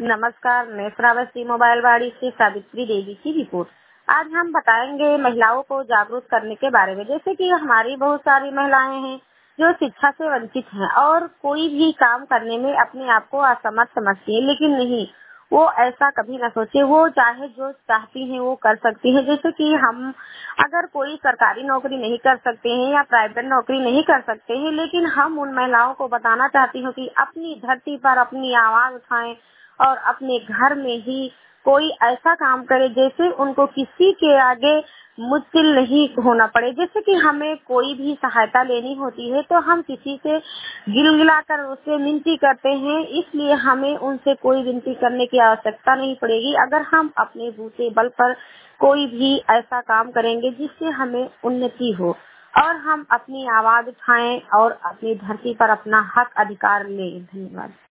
नमस्कार, मैं श्रावस्ती मोबाइलवाड़ी से सावित्री देवी की रिपोर्ट। आज हम बताएंगे महिलाओं को जागरूक करने के बारे में। जैसे कि हमारी बहुत सारी महिलाएं हैं जो शिक्षा से वंचित हैं और कोई भी काम करने में अपने आप को असमर्थ समझती है, लेकिन नहीं, वो ऐसा कभी ना सोचे। वो चाहे जो चाहती हैं वो कर सकती हैं। जैसे कि हम अगर कोई सरकारी नौकरी नहीं कर सकते हैं या प्राइवेट नौकरी नहीं कर सकते हैं, लेकिन हम उन महिलाओं को बताना चाहती हूँ कि अपनी धरती पर अपनी आवाज उठाएं और अपने घर में ही कोई ऐसा काम करे जैसे उनको किसी के आगे मुश्किल नहीं होना पड़े। जैसे कि हमें कोई भी सहायता लेनी होती है तो हम किसी से गिलगिलाकर उससे विनती करते हैं, इसलिए हमें उनसे कोई विनती करने की आवश्यकता नहीं पड़ेगी। अगर हम अपने बूते बल पर कोई भी ऐसा काम करेंगे जिससे हमें उन्नति हो और हम अपनी आवाज उठाएं और अपनी धरती पर अपना हक अधिकार लें। धन्यवाद।